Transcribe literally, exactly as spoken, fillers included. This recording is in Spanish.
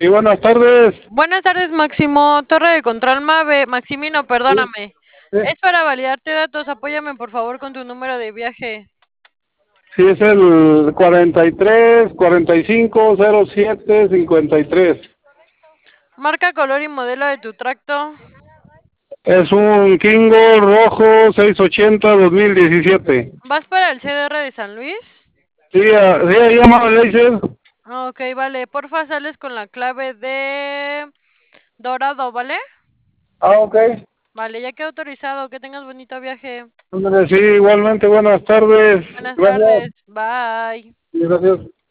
Sí, buenas tardes. Buenas tardes, Máximo. Torre de Control Mave. Maximino, Sí, perdóname. sí, Es para validarte datos. Apóyame, por favor, con tu número de viaje. sí, es el cuarenta y tres, cuarenta y cinco, cero siete, cincuenta y tres. Marca, color y modelo de tu tracto. Es un Kingo rojo seiscientos ochenta dos mil diecisiete. ¿Vas para el C D R de San Luis? Sí, ah, sí, ahí llama Leiser. Ah, ok, vale. Porfa, sales con la clave de Dorado, ¿vale? Ah, ok. Vale, ya quedó autorizado. Que tengas bonito viaje. Ándale, sí, igualmente, buenas tardes. Buenas Gracias. tardes. Bye. Sí, gracias.